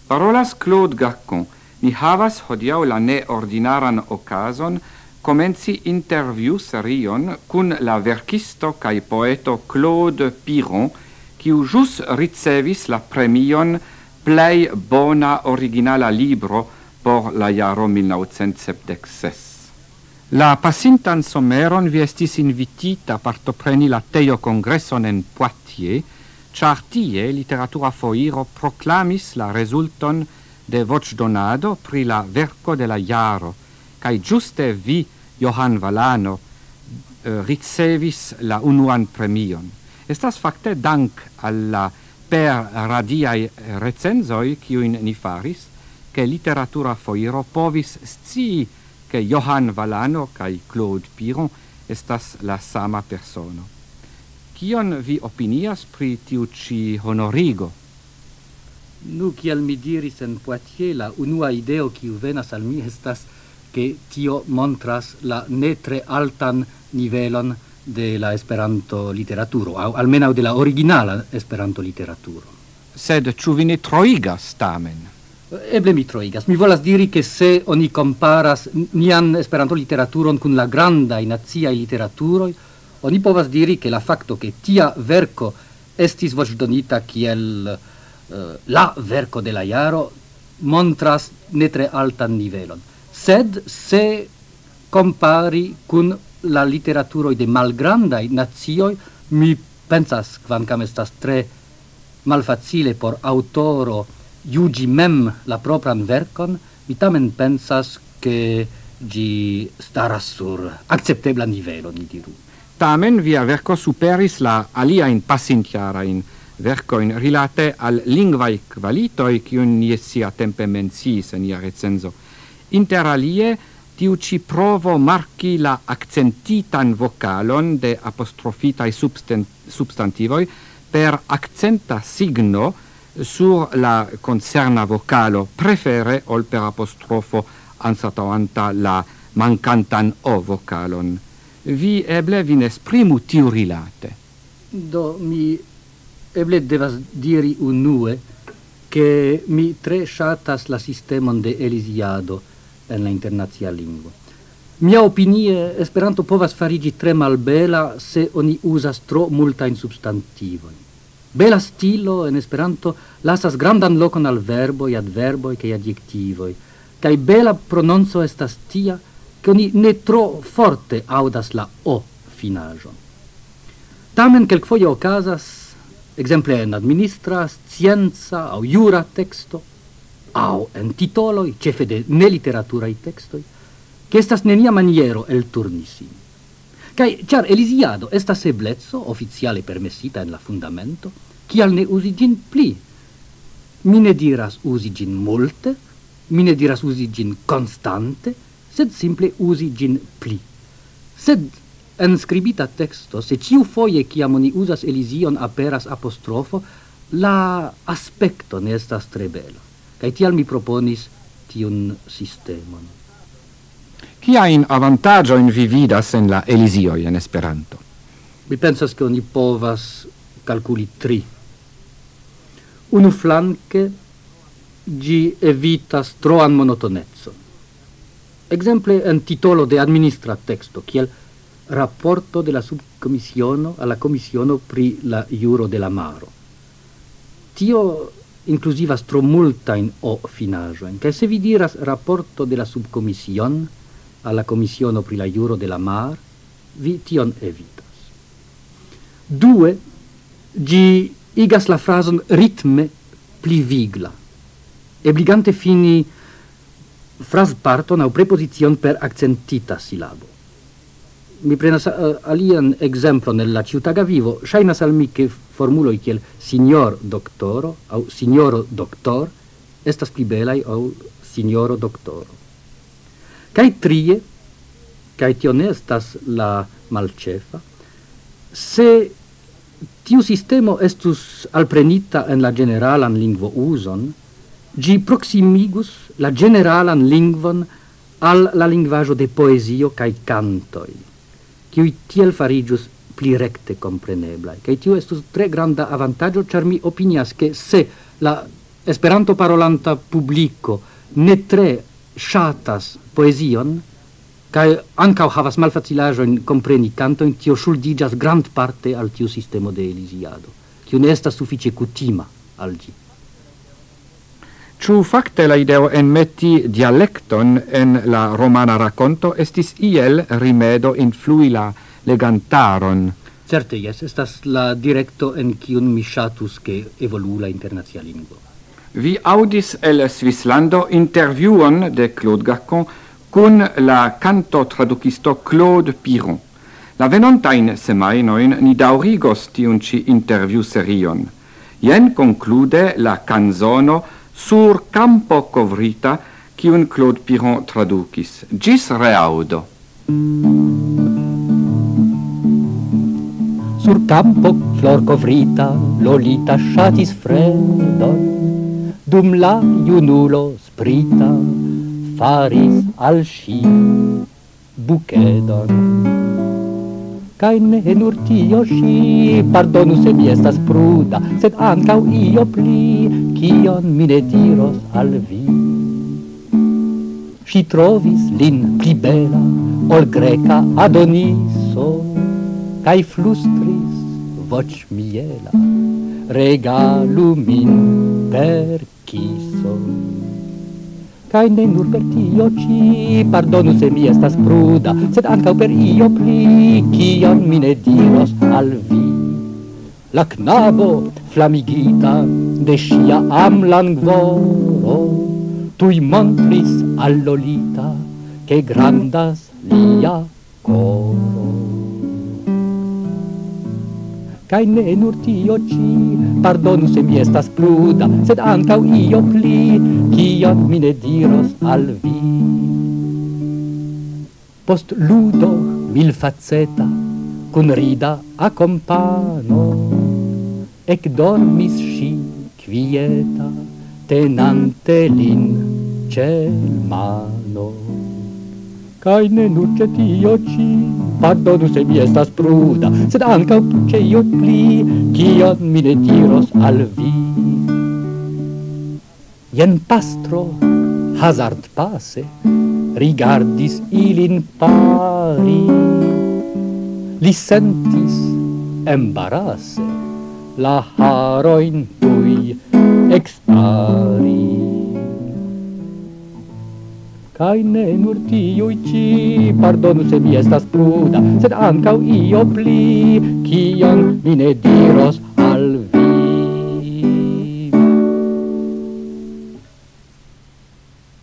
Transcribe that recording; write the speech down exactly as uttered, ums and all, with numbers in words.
Parolas Claude Gacon, ni havas hodiaŭ la neordinaran okazon komenci interview serion kun la verkisto kaj poeto Claude Piron, kiu ĵus ricevis la premion plej bona originala libro por la jaro mil naŭcent sepdek ses. La pasintan someron vi estis invitita partopreni la Tejo Kongreson en Poitiers, ĉar tie literatura foiro proklamis la rezulton de voĉdonado pri la verko de la jaro, kaj ĝuste vi, Johan Valano, ricevis la unuan premion. Estas fakte dank al la per radiaj recenzoj kiujn ni faris, ke literatura foiro povis scii ke Johan Valano kaj Claude Piron estas la sama persono. Kion vi opinias pri tiu ĉi honorigo? Nu, kiel mi diris en Poitiers, la unua ideo kiu venas al mi estas ke tio montras la ne tre altan nivelon de la Esperanto literaturo, aŭ almenaŭ de la originala Esperanto literaturo. Sed ĉu vi ne troigas tamen? Eble mi troigas. Mi volas diri ke se oni comparas nian Esperanto literaturon kun la grandaj naciaj literaturoj, oni povas diri che la facto che tia verco estis voĉdonita kiel uh, la verco de la jaro montras ne tre altan nivelon. Sed se compari kun la literaturoj de malgrandaj nacioj, mi pensas, kvankam estas tre malfacile por aŭtoro juĝi mem la propran verkon, mi tamen pensas ke ĝi staras sur akceptebla nivelo, ni diru. Tamen via verco superis la aliain pasintjarain vercoin rilate al lingvaj kvalitoj, kiun ni siatempe menciis en ia recenzo. Inter alie, tiu ĉi provo marki la akcentitan vokalon de apostrofitaj substantivoj per akcenta signo sur la concerna vocalo, prefere ol per apostrofo anstataŭanta la mankantan o vokalon. Vi eble vin esprimu tiu rilate. Do mi eble devas diri unue che mi tre ŝatas la sistemon de elisiado en la internacia lingvo. Mia opinie Esperanto povas fariĝi tre malbela se oni uzas tro multajn substantivojn. Bela stilo en Esperanto lasas grandan lokon al verboj, adverboj kaj adjektivoj, kaj bela prononco estas tia che oni ne tro forte audas la o finaĵon. Tamen kelkfoje okazas, ekzemple en administra, scienca aŭ jura teksto, aŭ en titoloj, ĉefe de neliteraturaj tekstoj, che estas nenia maniero elturni sin. Kaj ĉar elisiado estas ebleco oficiale permesita en la fundamento, kial ne uzi ĝin pli? Mi ne diras uzi ĝin multe, mi ne diras uzi ĝin konstante, sed simple uzi ĝin pli. Sed en skribita teksto, se ĉiu foje kiam oni uzas elizion aperas apostrofo, la aspekto ne estas tre bela. Kaj tial mi proponis tiun sistemon. Kiajn avantaĝojn vi vidas en la elizioj en Esperanto? Mi pensas ke oni povas kalkuli tri. Unuflanke ĝi evitas troan monotonecon. Exemple en titolo de administra teksto, kiel rapporto de la subcomisiono alla commisiono pri la juro de la maro. Tio inclusivas tro multajn o finaĵojn, kaj se vi diras rapporto de la subcomision alla commisiono pri la juro de la mar, vi tion evitas. Due, ĝi igas la frazon ritme pli vigla, ebligante fini frasparton aŭ prepozicion per akcentita silabo. Mi prenas uh, alian ekzemplon el la ĉiutaga vivo. Ŝajnas al mi ke formuloj kiel signor doktoro aŭ signoro doktor estas pli belaj ol signoro doktoro. Kaj trie, kaj tio ne estas la malĉefa, se tiu sistemo estus alprenita en la generalan lingvouzon, ĝi proksimigus la generalan lingvon al la lingvaĵo de poezio kaj kantoj, kiuj tiel fariĝus pli rekte kompreneblaj. Kaj tio estus tre granda avantaĝo, ĉar mi opinias ke se la Esperanto parolanta publico ne tre ŝatas poezion, kaj ankaŭ havas malfacilaĵojn kompreni kantojn, tio ŝuldiĝas grandparte al tiu sistemo de Elisiado, kiu ne estas sufiĉe kutima al ĝi. Ĉu fakte la ideo enmeti dialekton en la romana rakonto estis iel rimedo influi la legantaron? Certe, jes, estas la direkto en kiun mi ŝatus ke evoluu la internacia lingvo. Vi audis el Svislando intervjuon de Claude Gacon kun la canto tradukisto Claude Piron. La venontajn semajnojn ni daŭrigos tiun ĉi intervju serion. Jen konklude la canzono Sur campo covrita, kiun Claude Piron tradukis. Gis reaudo. Sur campo flor covrita, Lolita ŝatis fredon, dum la junulo sprita faris al ŝi bukedon. Kaj ne nur tio ŝi, pardonu se mi estas pruda, sed ankaŭ io pli, kion mi ne diros al vi. Ŝi trovis lin pli bela ol greka Adoniso, kaj flustris voĉmiela, regalu min per kiso. Kaj ne nur per tio ĉi, pardonu se mi estas pruda, sed ankaŭ per io pli, kion mi ne diros al vi. La knabo, flamigita de ŝia amlangvoro, tuj montris al Lolita, ke grandas lia koro. Kaj ne nur tio ĉi, pardonu se mi estas pruda, sed ankaŭ io pli, kion mi ne diros al vi. Post ludo milfaceta, kun rida akompano, ekdormis ŝi kvieta, tenante lin ĉe mano. Kaj ne nur ĉe tio ĉi, pardonu se mi estas pruda, sed ankaŭ ĉe io pli, kion mi ne diros al vi. Jen pastro hazardpase rigardis ilin pari. Li sentis embarase la harojn tuj ekstari. Kaj ne nur tiuj ĉi, pardonu se mi estas pruda, sed ankaŭ io pli, kion mi ne diros